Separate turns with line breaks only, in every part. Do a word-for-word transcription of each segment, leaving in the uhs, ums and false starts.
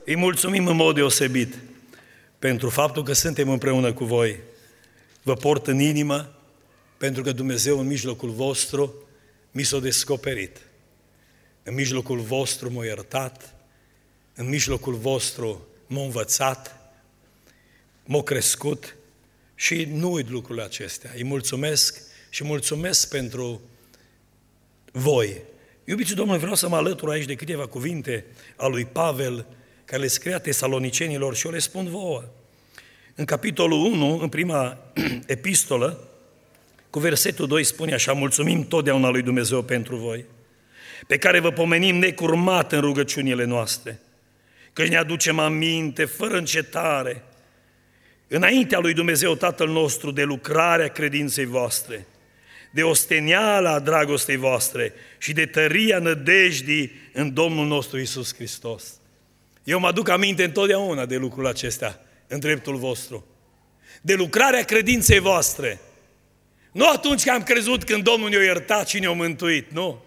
Îi mulțumim în mod deosebit pentru faptul că suntem împreună cu voi. Vă port în inimă pentru că Dumnezeu în mijlocul vostru mi s-a descoperit. În mijlocul vostru m-a iertat, în mijlocul vostru m-a învățat, m-a crescut și nu uit lucrurile acestea. Îi mulțumesc și mulțumesc pentru voi. Iubiții Domnului, vreau să mă alătur aici de câteva cuvinte a lui Pavel, care le scria tesalonicenilor și eu le spun vouă. În capitolul unu, în prima epistolă, cu versetul doi spune așa: mulțumim totdeauna lui Dumnezeu pentru voi, pe care vă pomenim necurmat în rugăciunile noastre, că ne aducem aminte fără încetare înaintea lui Dumnezeu Tatăl nostru de lucrarea credinței voastre, de osteniala dragostei voastre și de tăria nădejdii în Domnul nostru Iisus Hristos. Eu mă aduc aminte întotdeauna de lucrul acestea în dreptul vostru, de lucrarea credinței voastre. Nu atunci când am crezut când Domnul ne-a iertat și ne-a mântuit, nu.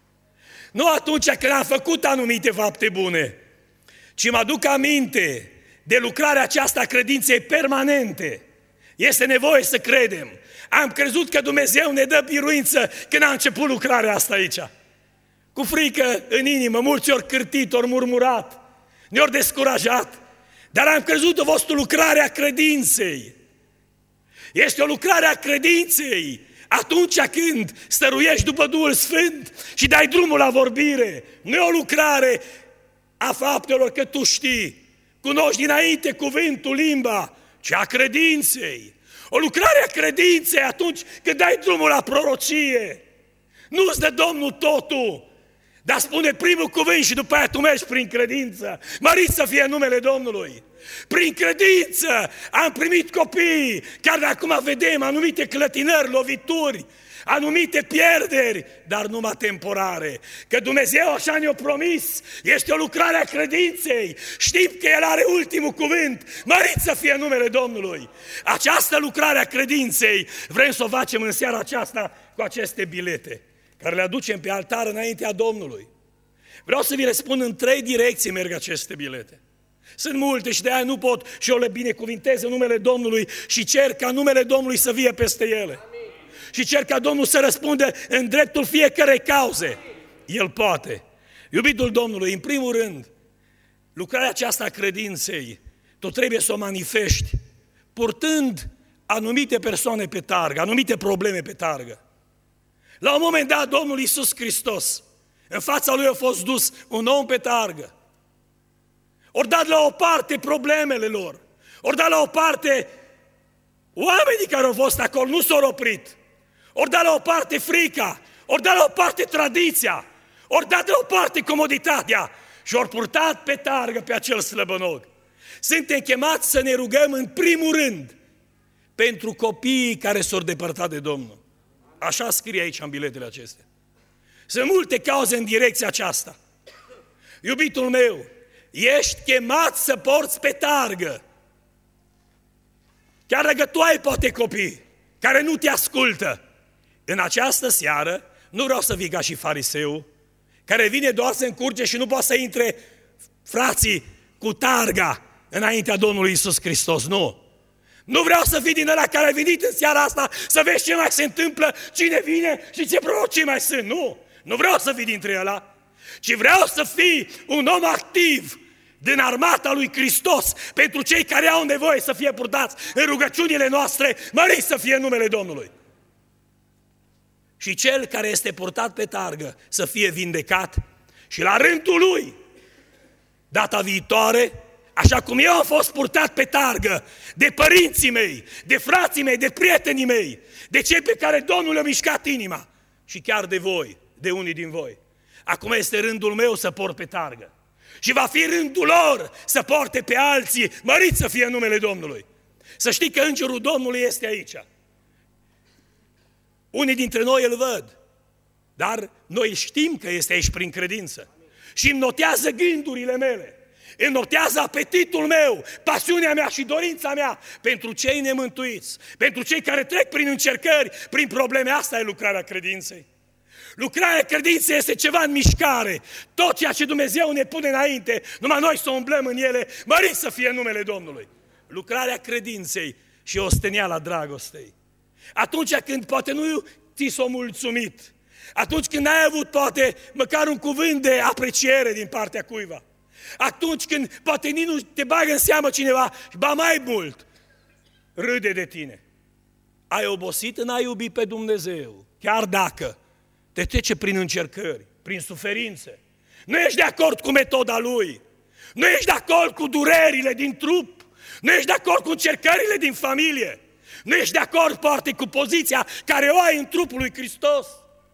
Nu atunci când am făcut anumite fapte bune, ci mă aduc aminte de lucrarea aceasta a credinței permanente. Este nevoie să credem. Am crezut că Dumnezeu ne dă biruință când a început lucrarea asta aici. Cu frică în inimă, mulți ori cârtit, ori murmurat, ne-ori descurajat, dar am crezut că a fost o lucrare a credinței. Este o lucrare a credinței atunci când stăruiești după Duhul Sfânt și dai drumul la vorbire. Nu e o lucrare a faptelor că tu știi, cunoști dinainte cuvântul, limba, ci a credinței. O lucrare a credinței atunci când dai drumul la prorocie. Nu-ți dă Domnul totul, dar spune primul cuvânt și după aia tu mergi prin credință. Mărit să fie numele Domnului. Prin credință am primit copii, chiar de acum vedem anumite clătinări, lovituri, anumite pierderi, dar numai temporare. Că Dumnezeu așa ne-a promis, este o lucrare a credinței. Știm că El are ultimul cuvânt. Mărit să fie numele Domnului. Această lucrare a credinței vrem să o facem în seara aceasta cu aceste bilete, care le aducem pe altar înaintea Domnului. Vreau să vi le spun în trei direcții merg aceste bilete. Sunt multe și de aia nu pot și eu le binecuvintez în numele Domnului și cer ca numele Domnului să vie peste ele. Amin. Și cer ca Domnul să răspundă în dreptul fiecărei cauze. Amin. El poate. Iubitul Domnului, în primul rând, lucrarea aceasta a credinței, tu trebuie să o manifesti purtând anumite persoane pe targă, anumite probleme pe targă. La un moment dat, Domnul Iisus Hristos, în fața Lui a fost dus un om pe targă. Ori dat la o parte problemele lor, ori dat la o parte oamenii care au fost acolo, nu s-au oprit, ori dat la o parte frica, ori dat la o parte tradiția, ori dat la o parte comoditatea și ori purtat pe targă pe acel slăbănog. Suntem chemați să ne rugăm în primul rând pentru copiii care s-au depărtat de Domnul. Așa scrie aici în biletele acestea. Sunt multe cauze în direcția aceasta. Iubitul meu, ești chemat să porți pe targă. Chiar dacă tu ai poate copii care nu te ascultă, în această seară nu vreau să vii ca și fariseu, care vine doar să încurce și nu poate să intre frații cu targa înaintea Domnului Iisus Hristos, nu. Nu vreau să fii din ăla care a venit în seara asta să vezi ce mai se întâmplă, cine vine și ce prorocii mai sunt, nu. Nu vreau să fii dintre ăla, ci vreau să fii un om activ din armata lui Hristos pentru cei care au nevoie să fie purtați în rugăciunile noastre, mărit să fie numele Domnului. Și cel care este purtat pe targă să fie vindecat și la rândul lui, data viitoare, așa cum eu am fost purtat pe targă de părinții mei, de frații mei, de prietenii mei, de cei pe care Domnul le-a mișcat inima și chiar de voi, de unii din voi. Acum este rândul meu să port pe targă. Și va fi rândul lor să porte pe alții, mărit să fie numele Domnului. Să știi că Îngerul Domnului este aici. Unii dintre noi îl văd, dar noi știm că este aici prin credință. Și îmi notează gândurile mele, îmi notează apetitul meu, pasiunea mea și dorința mea pentru cei nemântuiți, pentru cei care trec prin încercări, prin probleme. Asta e lucrarea credinței. Lucrarea credinței este ceva în mișcare. Tot ceea ce Dumnezeu ne pune înainte, numai noi să umblăm în ele, mărit să fie numele Domnului. Lucrarea credinței și osteniala dragostei. Atunci când poate nu ți s-a mulțumit, atunci când n-ai avut poate măcar un cuvânt de apreciere din partea cuiva, atunci când poate nici nu te bagă în seamă cineva, ba mai mult, râde de tine. Ai obosit în a iubi pe Dumnezeu, chiar dacă te trece prin încercări, prin suferințe. Nu ești de acord cu metoda Lui, nu ești de acord cu durerile din trup, nu ești de acord cu încercările din familie, nu ești de acord poate cu poziția care o ai în trupul lui Hristos.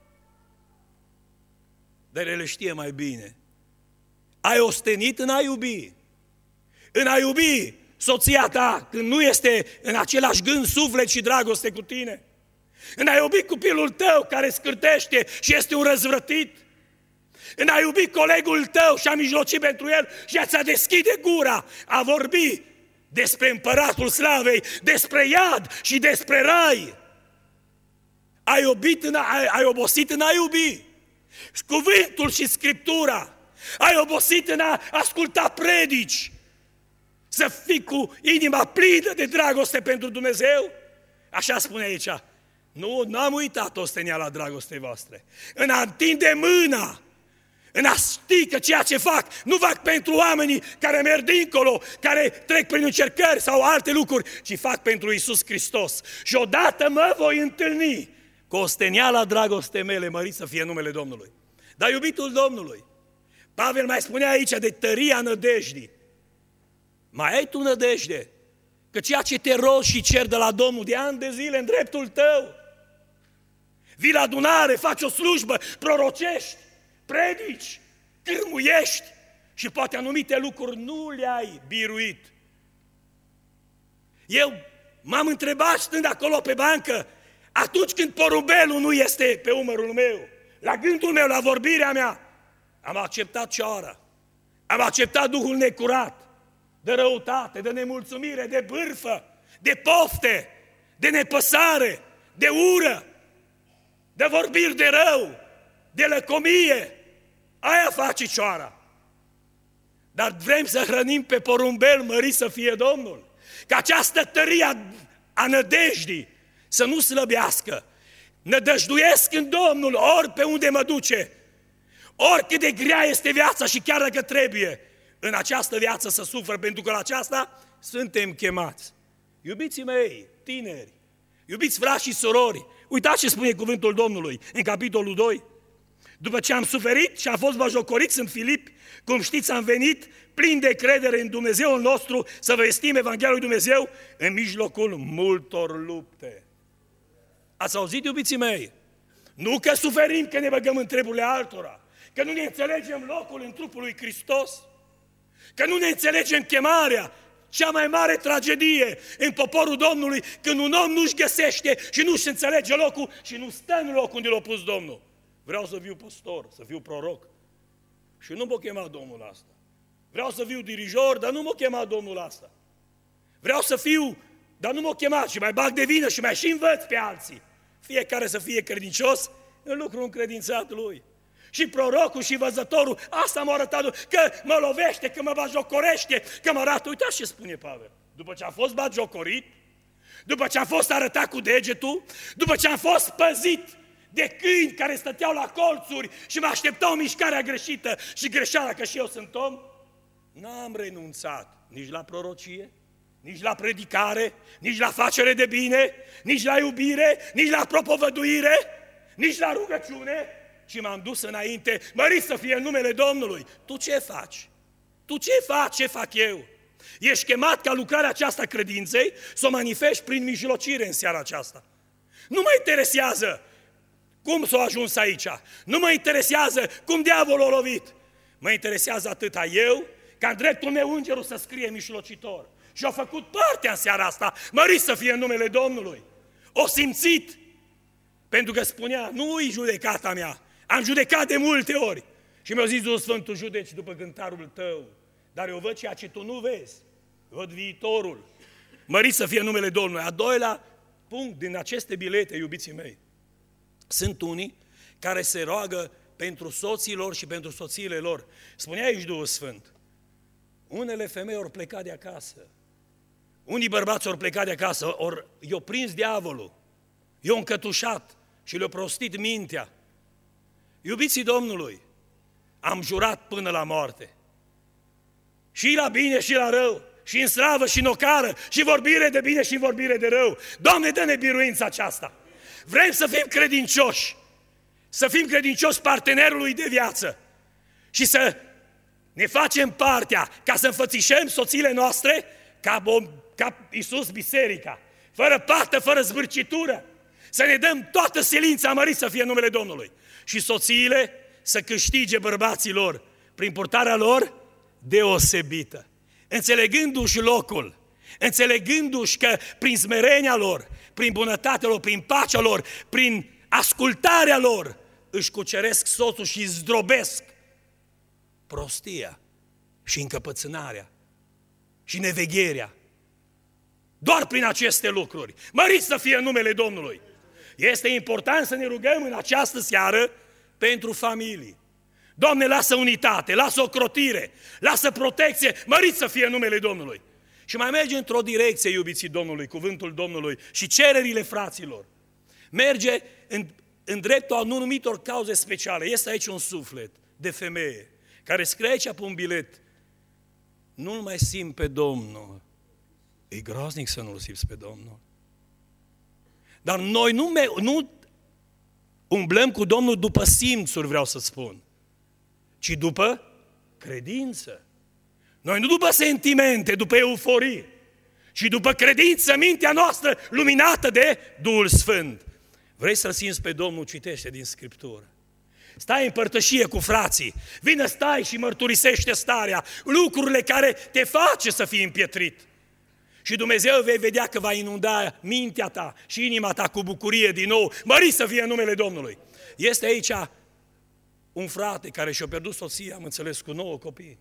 Dar El știe mai bine. Ai ostenit în a iubi. În a iubi soția ta când nu este în același gând, suflet și dragoste cu tine. În a iubi copilul tău care scârtește și este un răzvrătit. În a iubi colegul tău și a mijloci pentru el și a-ți deschide gura, a vorbi despre împăratul slavei, despre iad și despre rai. Ai, iubit în a, ai, ai obosit în a iubi. Cuvântul și Scriptura. Ai obosit în a asculta predici. Să fii cu inima plină de dragoste pentru Dumnezeu. Așa spune aici. Nu, n-am uitat osteniala dragostei voastre. În a întinde mâna, în a ști că ceea ce fac, nu fac pentru oamenii care merg dincolo, care trec prin încercări sau alte lucruri, ci fac pentru Iisus Hristos. Și odată mă voi întâlni cu osteniala dragostei mele, mărit să fie numele Domnului. Dar iubitul Domnului, Pavel mai spunea aici de tăria nădejdii. Mai ai tu nădejde? Că ceea ce te rogi și cer de la Domnul de ani de zile în dreptul tău, vii la adunare, faci o slujbă, prorocești, predici, cârmuiești și poate anumite lucruri nu le-ai biruit. Eu m-am întrebat stând acolo pe bancă, atunci când porumbelul nu este pe umărul meu, la gândul meu, la vorbirea mea, am acceptat ceara, am acceptat Duhul necurat, de răutate, de nemulțumire, de bârfă, de pofte, de nepăsare, de ură, de vorbiri de rău, de lăcomie. Aia face cioara. Dar vrem să hrănim pe porumbel, mărit să fie Domnul. Ca această tărie a nădejdii să nu slăbească. Nădăjduiesc în Domnul ori pe unde mă duce, oricât de grea este viața și chiar dacă trebuie în această viață să sufăr, pentru că la aceasta suntem chemați. Iubiții mei, tineri, iubiți frați și surori, uitați ce spune cuvântul Domnului în capitolul doi. După ce am suferit și am fost bajocoriți în Filipi, cum știți, am venit plin de credere în Dumnezeul nostru să vestim Evanghelia lui Dumnezeu în mijlocul multor lupte. Ați auzit, iubiții mei? Nu că suferim că ne băgăm în treburile altora, că nu ne înțelegem locul în trupul lui Hristos, că nu ne înțelegem chemarea. Cea mai mare tragedie în poporul Domnului, când un om nu-și găsește și nu-și înțelege locul și nu stă în locul unde l-a pus Domnul. Vreau să fiu păstor, să fiu proroc. Și nu m-a chemat Domnul asta. Vreau să fiu dirijor, dar nu m-a chemat Domnul asta. Vreau să fiu, dar nu m-a chemat și mai bag de vină și mai și învăț pe alții. Fiecare să fie credincios în lucrul încredințat lui. Și prorocul și văzătorul, asta m-a arătat, că mă lovește, că mă batjocorește, că mă arată. Uitați ce spune Pavel. După ce a fost batjocorit, după ce a fost arătat cu degetul, după ce am fost păzit de câini care stăteau la colțuri și mă așteptau mișcarea greșită și greșeala, că și eu sunt om, n-am renunțat nici la prorocie, nici la predicare, nici la facere de bine, nici la iubire, nici la propovăduire, nici la rugăciune, și m-am dus înainte, mărit să fie numele Domnului. Tu ce faci? Tu ce faci? Ce fac eu? Ești chemat ca lucrarea aceasta credinței să o manifesti prin mijlocire în seara aceasta. Nu mă interesează cum s-a ajuns aici. Nu mă interesează cum diavolul a lovit. Mă interesează atâta eu, ca în dreptul meu îngerul să scrie mijlocitor. Și a făcut partea în seara asta, mărit să fie numele Domnului. O simțit, pentru că spunea, nu-i judecata mea, am judecat de multe ori. Și mi-a zis Duhul Sfânt, tu judeci după cântarul tău, dar eu văd ceea ce tu nu vezi, văd viitorul. Mărit să fie numele Domnului. A doilea punct din aceste bilete, iubiții mei, sunt unii care se roagă pentru soții lor și pentru soțiile lor. Spunea aici Duhul Sfânt, unele femei ori plecat de acasă, unii bărbați ori plecat de acasă, ori i-o prins diavolul, i-o încătușat și le-o prostit mintea. Iubiții Domnului, am jurat până la moarte. Și la bine și la rău, și în slavă și în ocară, și vorbire de bine și vorbire de rău. Doamne, dă-ne biruința aceasta. Vrem să fim credincioși, să fim credincioși partenerului de viață și să ne facem partea ca să înfățișăm soțiile noastre ca, ca Iisus biserica, fără pată, fără zbârcitură, să ne dăm toată silința, mărit să fie numele Domnului. Și soțiile să câștige bărbații lor prin purtarea lor deosebită, înțelegându-și locul, înțelegându-și că prin smerenia lor, prin bunătatea lor, prin pacea lor, prin ascultarea lor, își cuceresc soțul și zdrobesc prostia și încăpățânarea și nevegherea. Doar prin aceste lucruri. Mărit să fie numele Domnului! Este important să ne rugăm în această seară pentru familii. Doamne, lasă unitate, lasă ocrotire, lasă protecție, mărit să fie numele Domnului. Și mai merge într-o direcție, iubiții Domnului, cuvântul Domnului și cererile fraților. Merge în, în dreptul al nu numitor cauze speciale. Este aici un suflet de femeie care scrie aici pe un bilet. Nu-L mai simt pe Domnul. E groaznic să nu-L simți pe Domnul. Dar noi nu, me, nu umblăm cu Domnul după simțuri, vreau să spun, ci după credință. Noi nu după sentimente, după euforie, ci după credință, mintea noastră luminată de Duhul Sfânt. Vrei să-L simți pe Domnul? Citește din Scriptură. Stai în părtășie cu frații, vină stai și mărturisește starea, lucrurile care te face să fii împietrit. Și Dumnezeu vei vedea că va inunda mintea ta și inima ta cu bucurie din nou. Mărit să fie numele Domnului. Este aici un frate care și-a pierdut soția, am înțeles, cu nouă copii.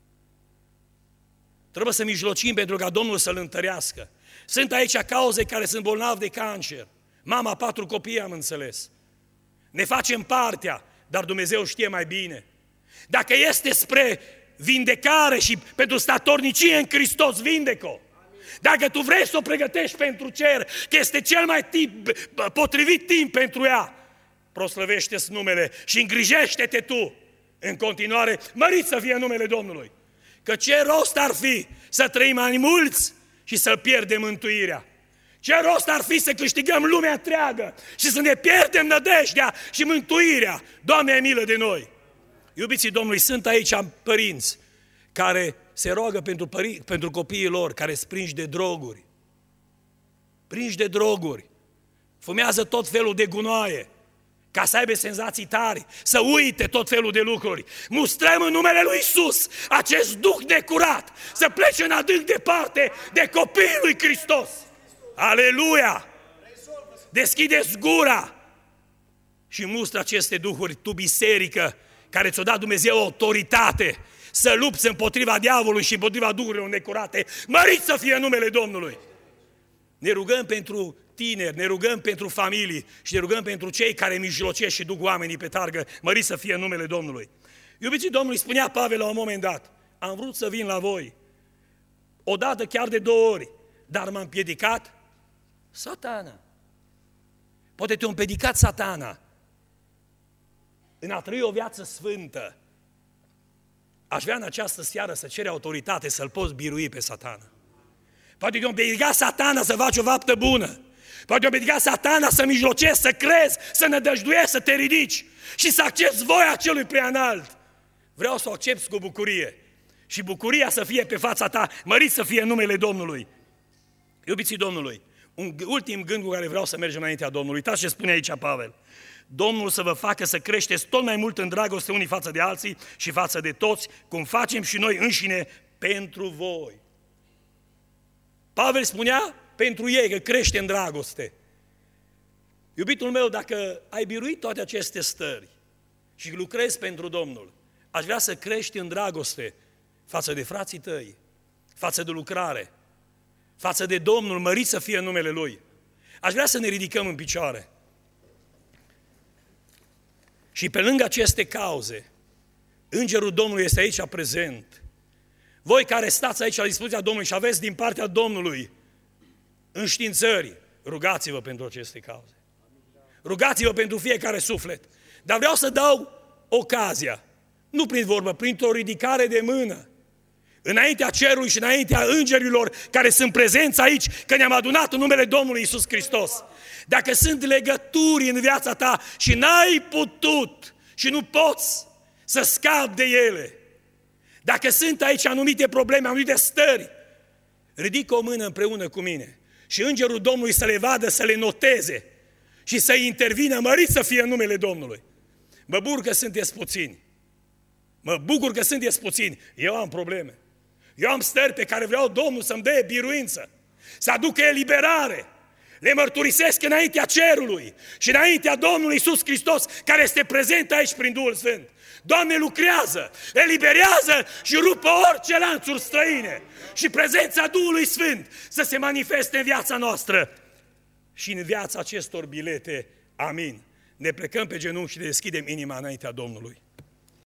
Trebuie să mijlocim pentru ca Domnul să-l întărească. Sunt aici cauze care sunt bolnavi de cancer. Mama, patru copii, am înțeles. Ne facem partea, dar Dumnezeu știe mai bine. Dacă este spre vindecare și pentru statornicie în Hristos, vindecă-o. Dacă tu vrei să o pregătești pentru cer, că este cel mai timp, potrivit timp pentru ea, proslăvește-ți numele și îngrijește-te tu în continuare, mărit să fie numele Domnului. Că ce rost ar fi să trăim ani mulți și să pierdem mântuirea? Ce rost ar fi să câștigăm lumea întreagă și să ne pierdem nădejdea și mântuirea? Doamne, ai milă de noi! Iubiții Domnului, sunt aici părinți care se roagă pentru, pări, pentru copiii lor, care sunt prinși de droguri. Prinși de droguri. Fumează tot felul de gunoaie, ca să aibă senzații tari, să uite tot felul de lucruri. Mustrăm în numele lui Iisus acest duh necurat să plece în adânc departe de copiii lui Hristos. Aleluia! Deschideți gura și mustră aceste duhuri, tu biserică, care ți-o dat Dumnezeu autoritate să lupți împotriva diavolului și împotriva duhurilor necurate. Mărit să fie numele Domnului! Ne rugăm pentru tineri, ne rugăm pentru familii și ne rugăm pentru cei care mijlocesc și duc oamenii pe targă. Mărit să fie numele Domnului! Iubiții Domnului, spunea Pavel la un moment dat, am vrut să vin la voi, odată chiar de două ori, dar m-a împiedicat Satana. Poate te-a împiedicat Satana în a trăi o viață sfântă. Aș vrea în această seară să cere autoritate să-l poți birui pe Satana. Poate te-a împiedicat Satana să faci o faptă bună. Poate te-a împiedicat Satana să mijlocești, să crezi, să nădăjduiești, să te ridici și să accepți voia celui preanalt. Vreau să o accepți cu bucurie și bucuria să fie pe fața ta, mărit să fie numele Domnului. Iubiții Domnului, un ultim gând cu care vreau să mergem înaintea Domnului. Uitați ce spune aici Pavel. Domnul să vă facă să creșteți tot mai mult în dragoste unii față de alții și față de toți, cum facem și noi înșine pentru voi. Pavel spunea pentru ei că crește în dragoste. Iubitul meu, dacă ai biruit toate aceste stări și lucrezi pentru Domnul, aș vrea să crești în dragoste față de frații tăi, față de lucrare, față de Domnul, mărit să fie numele Lui. Aș vrea să ne ridicăm în picioare. Și pe lângă aceste cauze, Îngerul Domnului este aici prezent. Voi care stați aici la dispoziția Domnului și aveți din partea Domnului înștiințări, rugați-vă pentru aceste cauze. Rugați-vă pentru fiecare suflet. Dar vreau să dau ocazia, nu prin vorbă, printr-o ridicare de mână, înaintea cerului și înaintea îngerilor care sunt prezenți aici, că ne-am adunat în numele Domnului Iisus Hristos. Dacă sunt legături în viața ta și n-ai putut și nu poți să scapi de ele, dacă sunt aici anumite probleme, anumite stări, ridică o mână împreună cu mine și Îngerul Domnului să le vadă, să le noteze și să intervină, mărit să fie în numele Domnului. Mă bucur că sunteți puțini. Mă bucur că sunteți puțini. Eu am probleme. Eu am stări pe care vreau Domnul să-mi dea biruință, să aducă eliberare. Le mărturisesc înaintea cerului și înaintea Domnului Iisus Hristos, care este prezent aici prin Duhul Sfânt. Doamne, lucrează, eliberează și rupă orice lanțuri străine și prezența Duhului Sfânt să se manifeste în viața noastră și în viața acestor bilete. Amin. Ne plecăm pe genunchi și ne deschidem inima înaintea Domnului.